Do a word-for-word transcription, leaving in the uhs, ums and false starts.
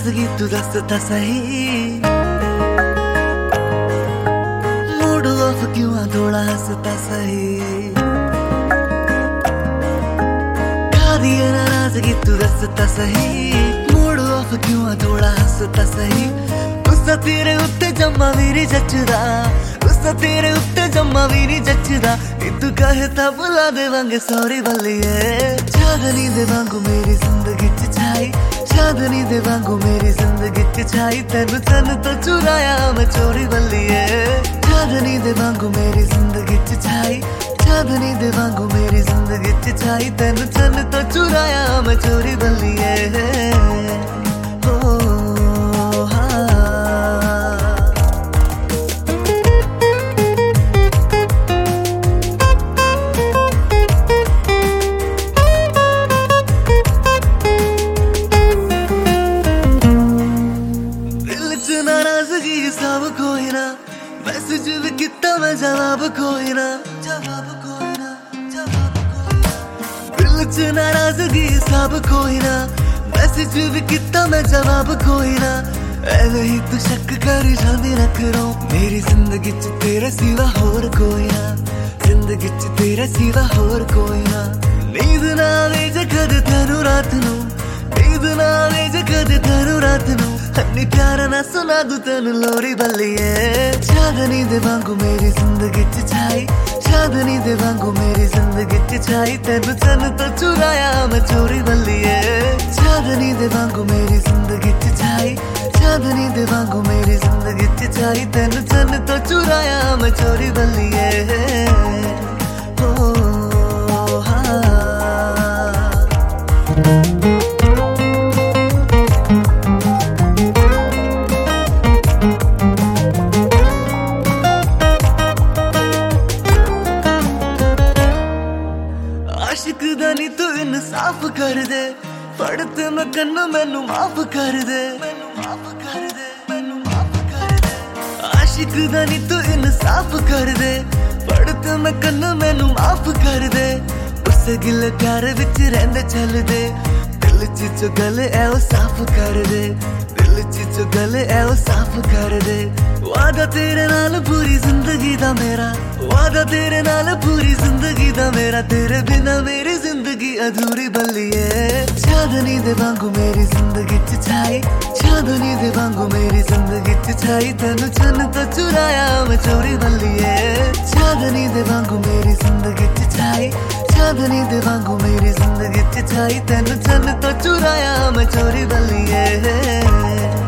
नाराजगी तू दस ता सही, मूड ऑफ क्यों आ थोड़ा हंसता सही। खा दिए नाराजगी तू दस ता सही, मूड ऑफ क्यों आ थोड़ा हंसता सही। गुस्सा तेरे उत्ते जम्मा भी नहीं जचदा, गुस्सा तेरे उत्ते जम्मा भी नहीं जचदा। तू कहे ता बुला देवांगे सॉरी बल्लिए। चांदनी दे वांगू मेरी जिंदगी च छाई, चांदनी दे वांगू मेरी जिंदगी च छाई। तेनू चन तो चुराया मैं चोरी बल्लिए। चांदनी दे वांगू मेरी जिंदगी च छाई, चांदनी दे वांगू मेरी जिंदगी च छाई। तेनू चन तो चुराया मैं चोरी बल्लिए। नाराजगी सब कोई ना, मैसेज भी कितना मैं जवाब कोई ना, जवाब कोई ना, जवाब कोई ना। दिल च नाराजगी सब कोई ना, मैसेज भी कितना मैं जवाब कोई ना। ऐवे ही तू शक करी जांदी ना करो, मेरी जिंदगी च तेरे सिवा होर कोई ना, जिंदगी च तेरे सिवा होर कोई ना। नींद ना आवे जे कद तेनू रात नू, नींद ना आवे जे कद तेनू रात नू। हन्नी प्यार ना सुना दू तेनू लोरी बल्लिए। चांदनी दे वांगू मेरी जिंदगी च छाई, चांदनी दे वांगू मेरी जिंदगी च छाई। तेनू चन तो चुराया मैं चोरी बल्लिए। चांदनी दे वांगू मेरी जिंदगी च छाई, चांदनी दे वांगू मेरी जिंदगी च छाई। तेनू चन तो चुराया मैं चोरी बल्लिए। ओ हाँ आशिक दा नी तू इंसाफ कर दे, पढ़ते मैं कन्नू मैनू माफ कर दे, मैनू माफ कर दे, मैनू माफ कर दे। आशिक दा नी तू इंसाफ कर दे, पढ़ते मैं कन्नू मैनू माफ कर दे। उस गिले प्यार विच रहंदे चल दे, दिल च जो गल है वो साफ कर दे, दिल च जो गल है वो साफ कर दे। वादा तेरे नाल पूरी जिंदगी दा मेरा, वादा तेरे नाल पूरी जिंदगी दा मेरा। तेरे बिना मेरी जिंदगी अधूरी बल्लिए। चांदनी दे वांगू मेरी जिंदगी च छाई, चांदनी दे वांगू मेरी जिंदगी च छाई। तेनू चन तो चुराया मैं चोरी बल्लिए। चांदनी दे वांगू मेरी जिंदगी च छाई, चांदनी दे वांगू मेरी जिंदगी च छाई। तेनू चन तो चुराया मैं चोरी बल्लिए।